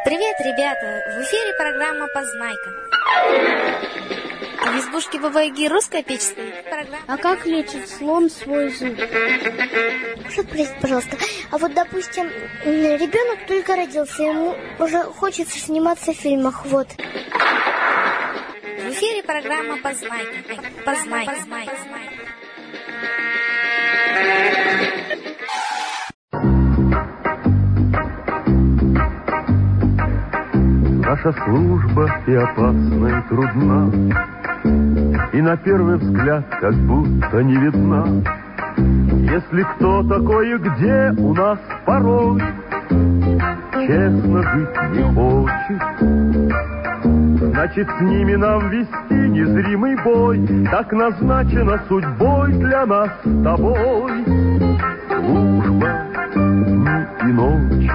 Привет, ребята! В эфире программа «Познайка». А в избушке Баба Яги русская печь стоит. А как лечит слон свой зуб? Спросите, пожалуйста. А вот, допустим, ребенок только родился, ему уже хочется сниматься в фильмах, вот. В эфире программа «Познайка». Познайка. Наша служба и опасна, и трудна, и на первый взгляд как будто не видна. Если кто такой и где у нас порой честно жить не хочет, значит, с ними нам вести незримый бой. Так назначено судьбой для нас с тобой. Служба дни и ночи.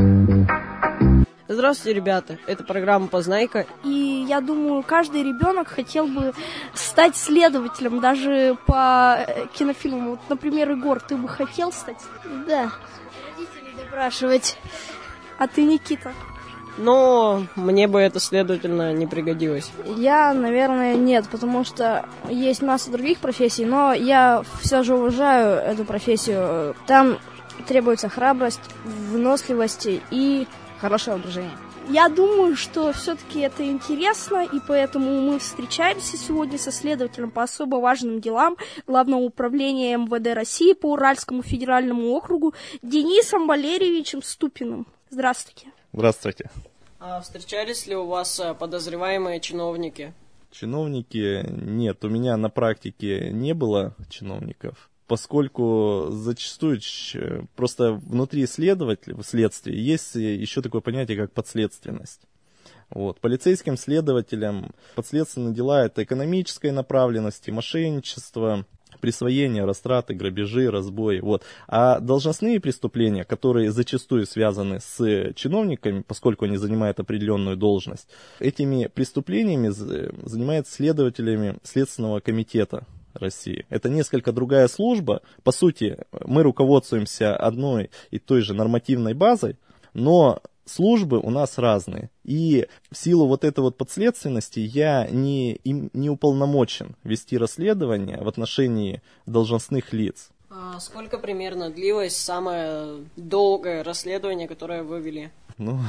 Здравствуйте, ребята, это программа «Познайка». И я думаю, каждый ребенок хотел бы стать следователем, даже по кинофильмам. Вот, например, Егор, ты бы хотел стать? Да. Родителей допрашивать. А ты, Никита? Но мне бы это, следовательно, не пригодилось. Я, наверное, нет, потому что есть масса других профессий, но я все же уважаю эту профессию. Там требуется храбрость, выносливость и хорошее воображение. Я думаю, что все-таки это интересно, и поэтому мы встречаемся сегодня со следователем по особо важным делам Главного управления МВД России по Уральскому федеральному округу Денисом Валерьевичем Ступиным. Здравствуйте. Здравствуйте. А встречались ли у вас подозреваемые чиновники? Чиновники? Нет, у меня на практике не было чиновников, поскольку зачастую просто внутри следствия есть еще такое понятие, как подследственность. Вот. Полицейским следователям подследственные дела — это экономической направленности, мошенничество, присвоение, растраты, грабежи, разбои. Вот. А должностные преступления, которые зачастую связаны с чиновниками, поскольку они занимают определенную должность, этими преступлениями занимаются следователями Следственного комитета России. Это несколько другая служба. По сути, мы руководствуемся одной и той же нормативной базой, но службы у нас разные. И в силу вот этой вот подследственности я не уполномочен вести расследование в отношении должностных лиц. А сколько примерно длилось самое долгое расследование, которое вы вели? Ну,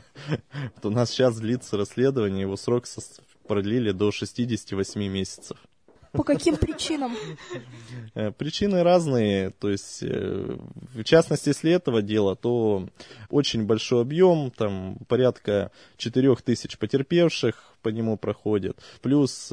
у нас сейчас длится расследование, его срок продлили до 68 месяцев. По каким причинам? Причины разные, то есть, в частности, если этого дела, то очень большой объем, там порядка 4000 потерпевших по нему проходит, плюс...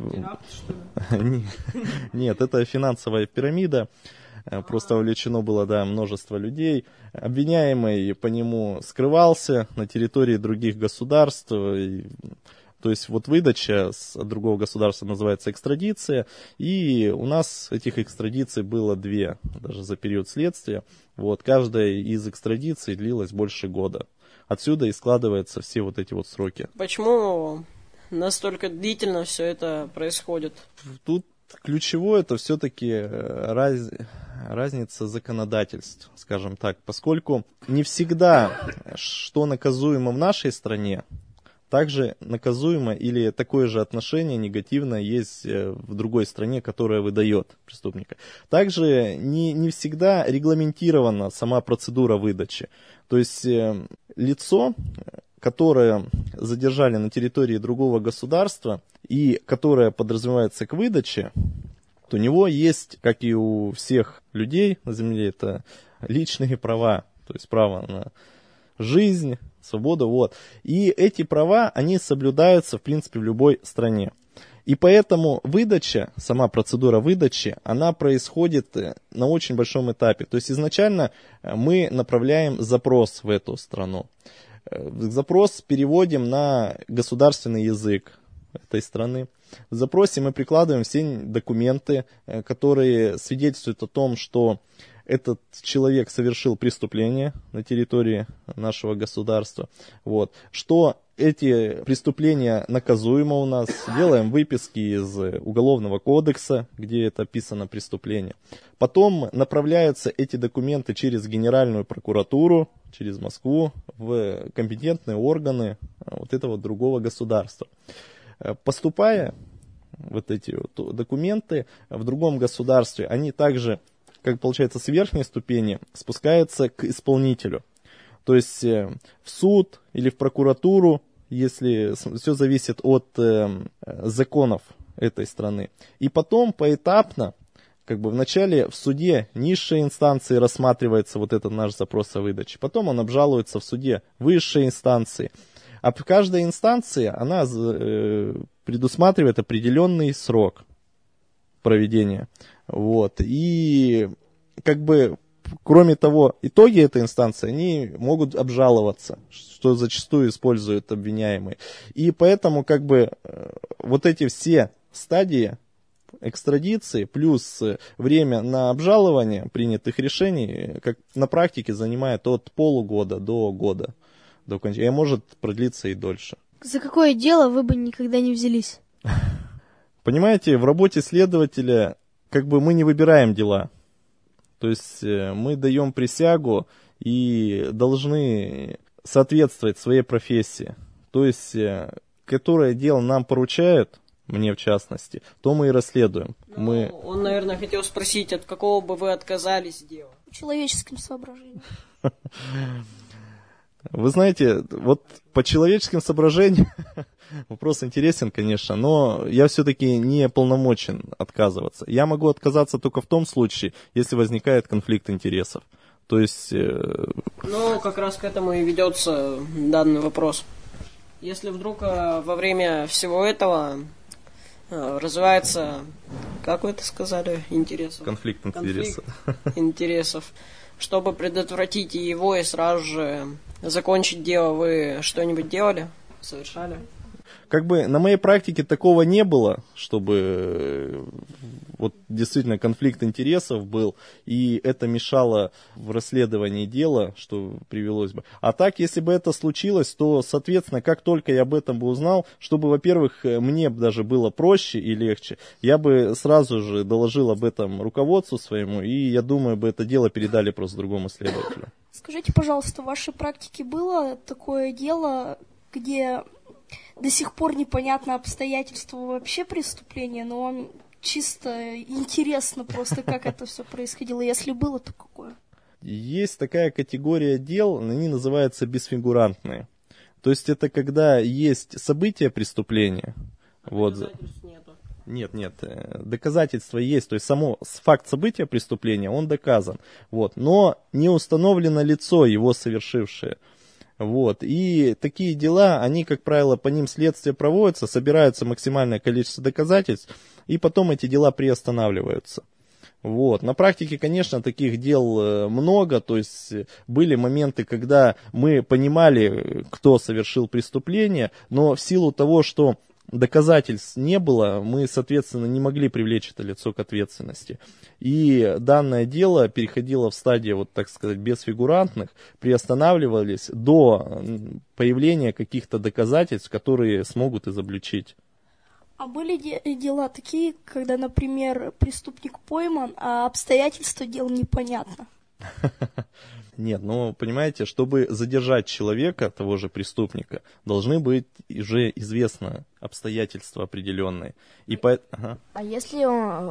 Нет, это финансовая пирамида, просто вовлечено было, да, множество людей. Обвиняемый по нему скрывался на территории других государств. То есть вот выдача от другого государства называется экстрадиция, и у нас этих экстрадиций было 2, даже за период следствия. Вот, каждая из экстрадиций длилась больше года. Отсюда и складываются все вот эти вот сроки. Почему настолько длительно все это происходит? Тут ключевое это все-таки разница законодательств, скажем так, поскольку не всегда, что наказуемо в нашей стране, также наказуемо или такое же отношение негативное есть в другой стране, которая выдает преступника. Также не всегда регламентирована сама процедура выдачи. То есть лицо, которое задержали на территории другого государства и которое подразумевается к выдаче, то у него есть, как и у всех людей на земле, это личные права, то есть право на жизнь, свобода, вот. И эти права, они соблюдаются, в принципе, в любой стране. И поэтому выдача, сама процедура выдачи, она происходит на очень большом этапе. То есть изначально мы направляем запрос в эту страну. Запрос переводим на государственный язык этой страны. В запросе мы прикладываем все документы, которые свидетельствуют о том, что этот человек совершил преступление на территории нашего государства. Вот. Что эти преступления наказуемы у нас, делаем выписки из Уголовного кодекса, где это описано преступление. Потом направляются эти документы через Генеральную прокуратуру, через Москву, в компетентные органы вот этого другого государства. Поступая вот эти вот документы в другом государстве, они также, как получается, с верхней ступени спускаются к исполнителю. То есть в суд или в прокуратуру, если все зависит от законов этой страны. И потом поэтапно, как бы вначале в суде низшей инстанции рассматривается вот этот наш запрос о выдаче. Потом он обжалуется в суде высшей инстанции. А в каждой инстанции она предусматривает определенный срок проведения. Вот. И как бы, кроме того, итоги этой инстанции, они могут обжаловаться, что зачастую используют обвиняемые. И поэтому как бы вот эти все стадии экстрадиции плюс время на обжалование принятых решений, как на практике, занимает от полугода до года. До окончания, и может продлиться и дольше. За какое дело вы бы никогда не взялись? Понимаете, в работе следователя как бы мы не выбираем дела. То есть мы даем присягу и должны соответствовать своей профессии. То есть, которое дело нам поручают, мне в частности, то мы и расследуем. Он, наверное, хотел спросить, от какого бы вы отказались дела? Человеческим соображением. Вы знаете, вот по человеческим соображениям вопрос интересен, конечно, но я все-таки не полномочен отказываться. Я могу отказаться только в том случае, если возникает конфликт интересов. То есть... Ну, как раз к этому и ведется данный вопрос. Если вдруг во время всего этого развивается, как вы это сказали, интересов? Конфликт интересов. Чтобы предотвратить его и сразу же закончить дело, вы что-нибудь делали? Совершали? Как бы на моей практике такого не было, чтобы вот действительно конфликт интересов был, и это мешало в расследовании дела, что привелось бы. А так, если бы это случилось, то, соответственно, как только я об этом бы узнал, чтобы, во-первых, мне даже было проще и легче, я бы сразу же доложил об этом руководству своему, и, я думаю, бы это дело передали просто другому следователю. Скажите, пожалуйста, в вашей практике было такое дело, где до сих пор непонятно обстоятельства вообще преступления, но вам чисто интересно просто, как это все происходило, если было, то какое? Есть такая категория дел, они называются бесфигурантные. То есть это когда есть события преступления. Доказательств нету. Нет, доказательства есть, то есть факт события преступления, он доказан. Вот, но не установлено лицо его совершившее. Вот. И такие дела, они, как правило, по ним следствие проводится, собирается максимальное количество доказательств, и потом эти дела приостанавливаются. Вот. На практике, конечно, таких дел много, то есть были моменты, когда мы понимали, кто совершил преступление, но в силу того, что доказательств не было, мы, соответственно, не могли привлечь это лицо к ответственности. И данное дело переходило в стадию, вот так сказать, бесфигурантных, приостанавливались до появления каких-то доказательств, которые смогут изобличить. А были дела такие, когда, например, преступник пойман, а обстоятельства дела непонятно? Нет, ну, понимаете, чтобы задержать человека, того же преступника, должны быть уже известны обстоятельства определенные. А если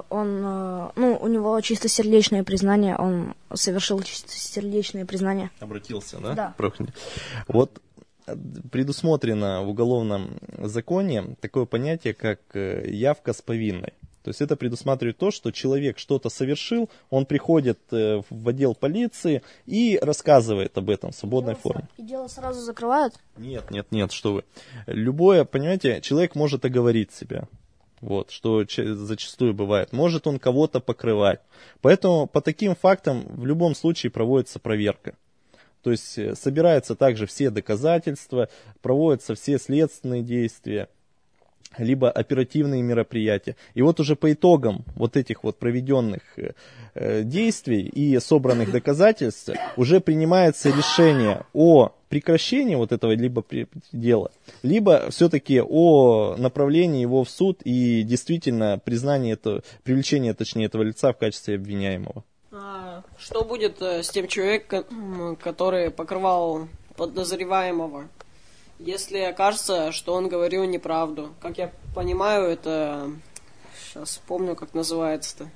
у него чистосердечное признание, он совершил чистосердечное признание? Обратился, да? Да. Вот предусмотрено в уголовном законе такое понятие, как явка с повинной. То есть это предусматривает то, что человек что-то совершил, он приходит в отдел полиции и рассказывает об этом в свободной форме. И дело сразу закрывают? Нет, что вы. Любое, понимаете, человек может оговорить себя. Вот, что зачастую бывает. Может он кого-то покрывать. Поэтому по таким фактам в любом случае проводится проверка. То есть собираются также все доказательства, проводятся все следственные действия. либо оперативные мероприятия. И вот уже по итогам вот этих вот проведенных действий и собранных доказательств уже принимается решение о прекращении вот этого либо дела, либо все-таки о направлении его в суд и действительно признании этого, привлечение, точнее, этого лица в качестве обвиняемого. А что будет с тем человеком, который покрывал подозреваемого, если окажется, что он говорил неправду? Как я понимаю, это... Сейчас вспомню, как называется-то.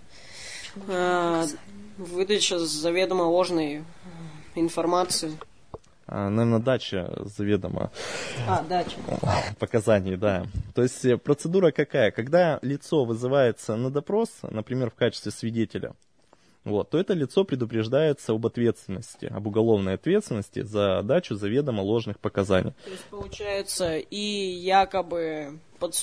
Выдача заведомо ложной информации. Наверное, дача заведомо Дача. показаний, да. То есть процедура какая? Когда лицо вызывается на допрос, например, в качестве свидетеля, вот, то это лицо предупреждается об ответственности, об уголовной ответственности за дачу заведомо ложных показаний. То есть, получается, и якобы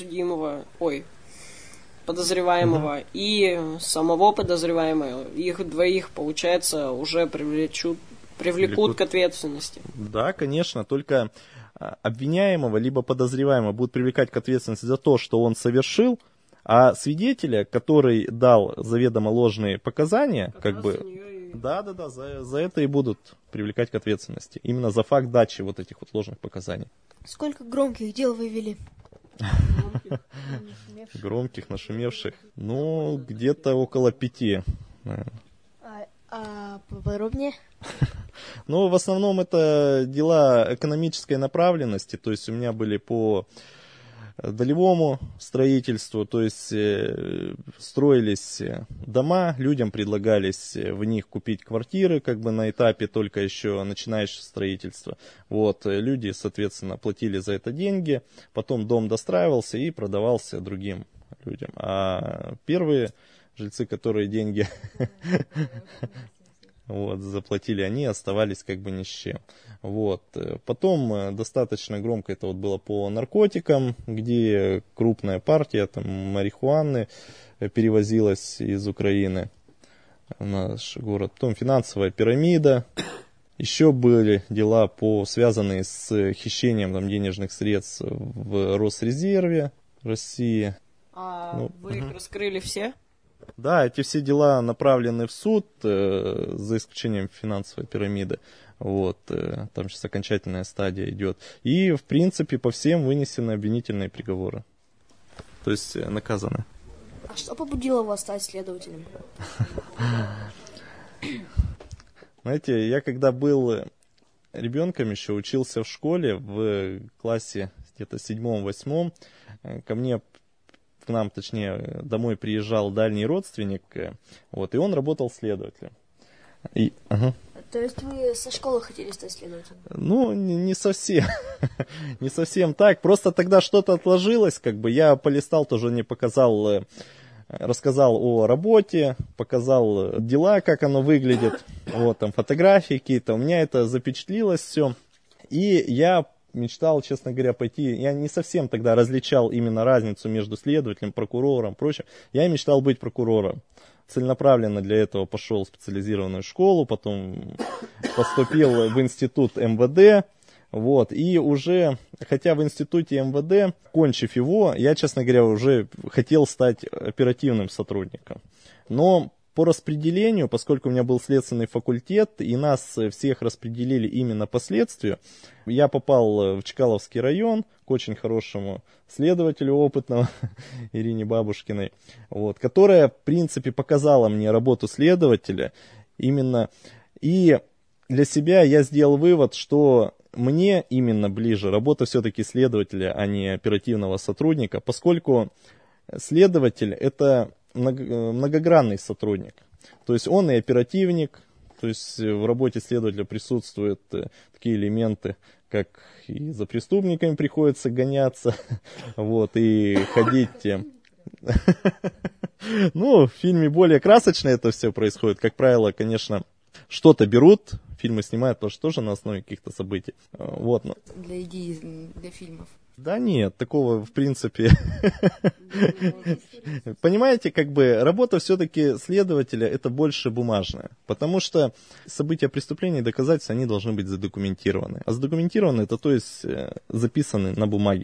подозреваемого, и самого подозреваемого, их двоих, получается, уже привлекут к ответственности. Да, конечно, только обвиняемого либо подозреваемого будут привлекать к ответственности за то, что он совершил, а свидетеля, который дал заведомо ложные показания, за это и будут привлекать к ответственности. Именно за факт дачи вот этих вот ложных показаний. Сколько громких дел вы вели? Громких, нашумевших. Ну, где-то около 5. А поподробнее? Ну, в основном это дела экономической направленности. То есть у меня были по долевому строительству, то есть строились дома, людям предлагались в них купить квартиры, как бы на этапе только еще начинающего строительства. Вот, люди, соответственно, платили за это деньги, потом дом достраивался и продавался другим людям. А первые жильцы, которые деньги заплатили, они оставались как бы ни с чем. Вот. Потом достаточно громко это вот было по наркотикам, где крупная партия там, марихуаны перевозилась из Украины в наш город. Потом финансовая пирамида. Еще были дела, связанные с хищением там, денежных средств в Росрезерве России. Вы их раскрыли все? Да, эти все дела направлены в суд, за исключением финансовой пирамиды. Вот, там сейчас окончательная стадия идет. И, в принципе, по всем вынесены обвинительные приговоры. То есть наказаны. А что побудило вас стать следователем? Знаете, я когда был ребенком еще, учился в школе, в классе где-то 7-8, к нам, точнее, домой приезжал дальний родственник, вот, и он работал следователем. То есть вы со школы хотели стать следователем? Ну, не совсем. Не совсем так. Просто тогда что-то отложилось, как бы я полистал, тоже не показал, рассказал о работе, показал дела, как оно выглядит, вот, там фотографии какие-то. У меня это запечатлилось все. И я мечтал, честно говоря, пойти. Я не совсем тогда различал именно разницу между следователем, прокурором, прочим. Я мечтал быть прокурором. Целенаправленно для этого пошел в специализированную школу, потом поступил в институт МВД. Вот, и уже, хотя в институте МВД, кончив его, я, честно говоря, уже хотел стать оперативным сотрудником. Но по распределению, поскольку у меня был следственный факультет, и нас всех распределили именно по следствию, я попал в Чкаловский район к очень хорошему следователю опытному Ирине Бабушкиной, вот, которая, в принципе, показала мне работу следователя именно. И для себя я сделал вывод, что мне именно ближе работа все-таки следователя, а не оперативного сотрудника, поскольку следователь — это многогранный сотрудник. То есть он и оперативник, то есть в работе следователя присутствуют такие элементы, как и за преступниками приходится гоняться, вот, и ходить. Ну, в фильме более красочно это все происходит. Как правило, конечно, что-то берут, фильмы снимают, потому что тоже на основе каких-то событий. Вот. Для идей, для фильмов. Да нет, такого в принципе. Понимаете, как бы работа все-таки следователя это больше бумажная, потому что события преступления и доказательства, они должны быть задокументированы. А задокументированы это, то есть записаны на бумаге.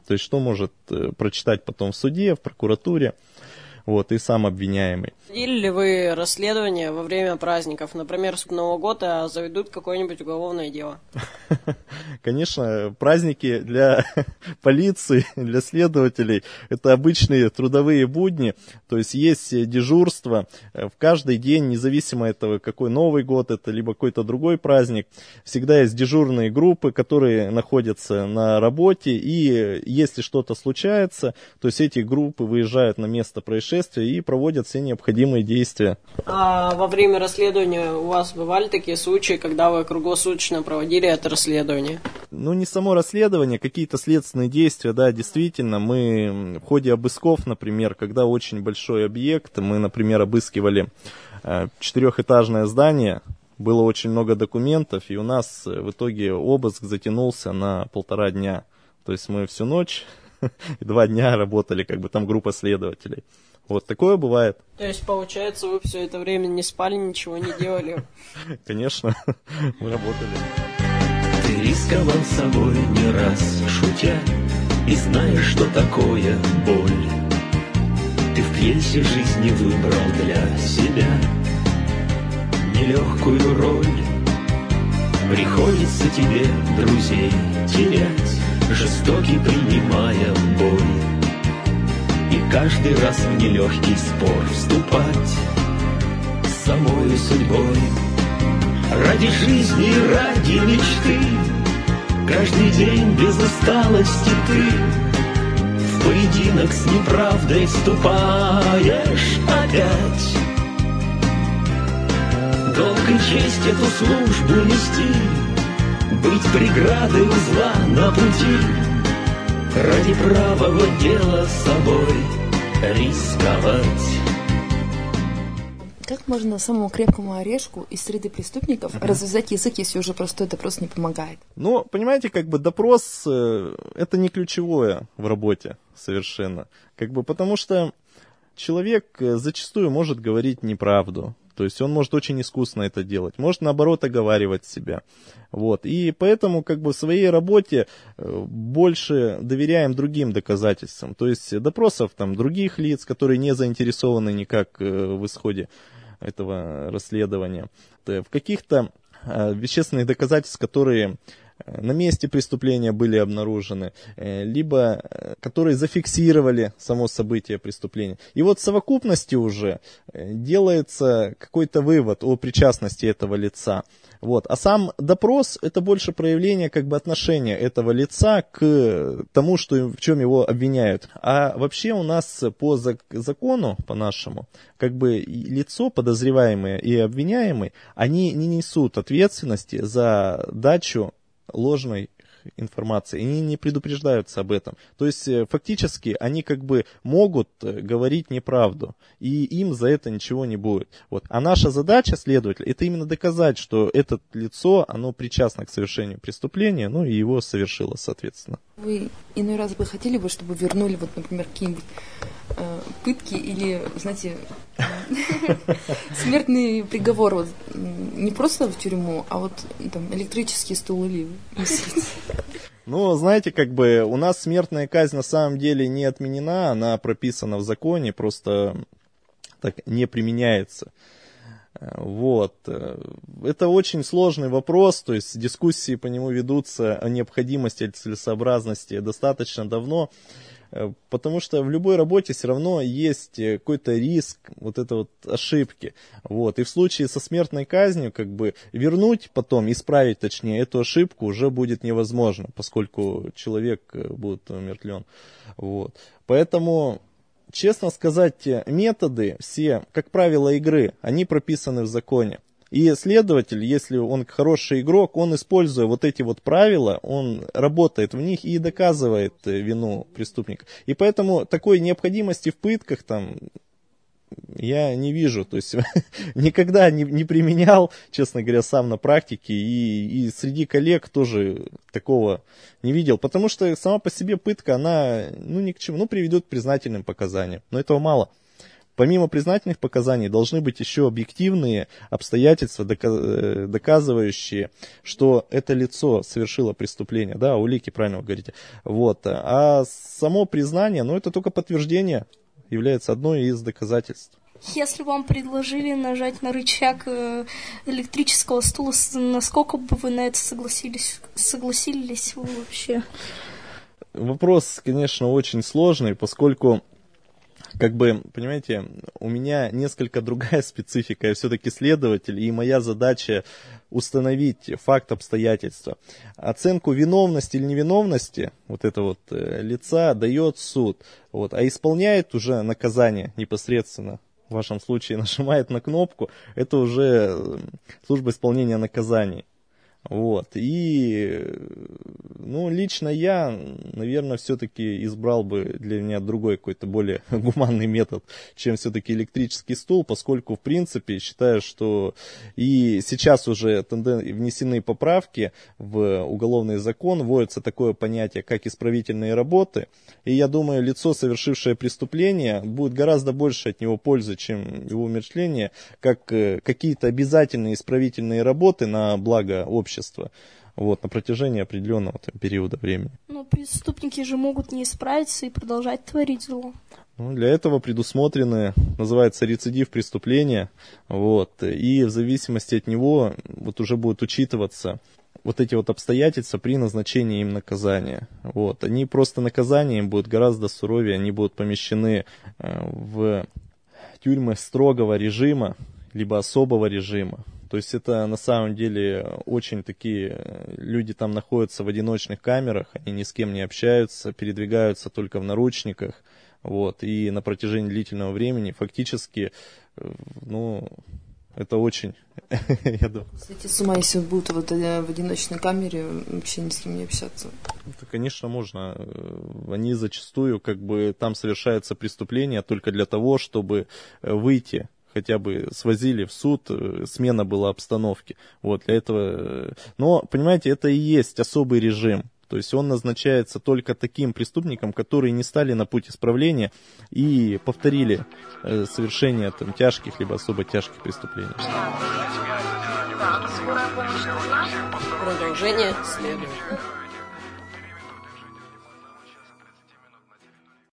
То есть что может прочитать потом в суде, в прокуратуре, вот, и сам обвиняемый. Проводили ли вы расследование во время праздников? Например, с Нового года заведут какое-нибудь уголовное дело? Конечно, праздники для полиции, для следователей – это обычные трудовые будни. То есть есть дежурство в каждый день, независимо от того, какой Новый год это, либо какой-то другой праздник. Всегда есть дежурные группы, которые находятся на работе. И если что-то случается, то есть эти группы выезжают на место происшествия и проводят все необходимые действия. А во время расследования у вас бывали такие случаи, когда вы круглосуточно проводили это расследование? Ну, не само расследование, какие-то следственные действия, да, действительно. Мы в ходе обысков, например, когда очень большой объект, мы, например, обыскивали 4-этажное здание, было очень много документов, и у нас в итоге обыск затянулся на 1,5 дня. То есть мы всю ночь и 2 дня работали, как бы там группа следователей. Вот такое бывает. То есть, получается, вы все это время не спали, ничего не делали? Конечно, мы работали. Ты рисковал собой не раз, шутя, и знаешь, что такое боль. Ты в пьесе жизни выбрал для себя нелегкую роль. Приходится тебе друзей терять, жестокий принимая бой. И каждый раз в нелегкий спор вступать с самой судьбой. Ради жизни, ради мечты, каждый день без усталости ты в поединок с неправдой вступаешь опять. Долг и честь эту службу нести, быть преградой у зла на пути, ради правого дела с собой рисковать. Как можно самому крепкому орешку из среды преступников развязать язык, если уже простой допрос не помогает? Ну, понимаете, как бы допрос это не ключевое в работе совершенно. Как бы потому что человек зачастую может говорить неправду. То есть он может очень искусно это делать, может наоборот оговаривать себя. Вот. И поэтому как бы в своей работе больше доверяем другим доказательствам. То есть допросов там, других лиц, которые не заинтересованы никак в исходе этого расследования. В каких-то вещественных доказательств, которые на месте преступления были обнаружены, либо которые зафиксировали само событие преступления. И вот в совокупности уже делается какой-то вывод о причастности этого лица. Вот. А сам допрос это больше проявление как бы отношения этого лица к тому, что, в чем его обвиняют. А вообще у нас по закону, по нашему, как бы лицо, подозреваемое и обвиняемый, они не несут ответственности за дачу ложной информации, они не предупреждаются об этом. То есть фактически они как бы могут говорить неправду, и им за это ничего не будет. Вот. А наша задача следователя это именно доказать, что это лицо, оно причастно к совершению преступления, ну и его совершило, соответственно. Вы иной раз бы хотели бы, чтобы вернули, вот, например, какие-нибудь пытки или, знаете, смертный приговор, вот, не просто в тюрьму, а вот там электрический стул или висит. Ну, знаете, как бы у нас смертная казнь на самом деле не отменена, она прописана в законе, просто так не применяется. Вот. Это очень сложный вопрос, то есть дискуссии по нему ведутся о необходимости или целесообразности достаточно давно, потому что в любой работе все равно есть какой-то риск вот этой вот ошибки. Вот. И в случае со смертной казнью как бы вернуть потом, исправить точнее эту ошибку уже будет невозможно, поскольку человек будет умертвлен. Вот. Поэтому... Честно сказать, методы все, как правило, игры, они прописаны в законе. И следователь, если он хороший игрок, он, используя вот эти вот правила, он работает в них и доказывает вину преступника. И поэтому такой необходимости в пытках там я не вижу. То есть никогда не применял, честно говоря, сам на практике. И среди коллег тоже такого не видел. Потому что сама по себе пытка, она ни к чему, приведет к признательным показаниям. Но этого мало. помимо признательных показаний должны быть еще объективные обстоятельства, доказывающие, что это лицо совершило преступление. Да, улики, правильно вы говорите. Вот. А само признание, ну, это только подтверждение, является одной из доказательств. Если вам предложили нажать на рычаг электрического стула, насколько бы вы на это согласились? Согласились вы вообще? Вопрос, конечно, очень сложный, поскольку, как бы, понимаете, у меня несколько другая специфика. Я все-таки следователь, и моя задача установить факт, обстоятельства. Оценку виновности или невиновности вот этого вот лица дает суд, вот, а исполняет уже наказание непосредственно. В вашем случае нажимает на кнопку, это уже служба исполнения наказаний. Вот. И, ну, лично я, наверное, все-таки избрал бы для меня другой какой-то более гуманный метод, чем все-таки электрический стул, поскольку, в принципе, считаю, что и сейчас уже внесены поправки в уголовный закон, вводится такое понятие, как исправительные работы, и я думаю, лицо, совершившее преступление, будет гораздо больше от него пользы, чем его умерщвление, как какие-то обязательные исправительные работы на благо общества. Вот, на протяжении определенного периода времени. Но преступники же могут не исправиться и продолжать творить зло. Ну, для этого предусмотрены, называется, рецидив преступления. Вот, и в зависимости от него вот уже будут учитываться вот эти вот обстоятельства при назначении им наказания. Вот, они просто наказания им будут гораздо суровее, они будут помещены в тюрьмы строгого режима, либо особого режима. То есть это на самом деле очень такие люди там находятся в одиночных камерах, они ни с кем не общаются, передвигаются только в наручниках. Вот, и на протяжении длительного времени фактически, ну, это очень, я думаю. Кстати, с ума, если будут вот в одиночной камере, вообще ни с кем не общаться. Это, конечно, можно. Они зачастую, как бы, там совершаются преступления только для того, чтобы выйти. Хотя бы свозили в суд, смена была обстановки. Вот, для этого. Но, понимаете, это и есть особый режим. То есть он назначается только таким преступникам, которые не стали на путь исправления и повторили совершение там тяжких либо особо тяжких преступлений. Продолжение следует.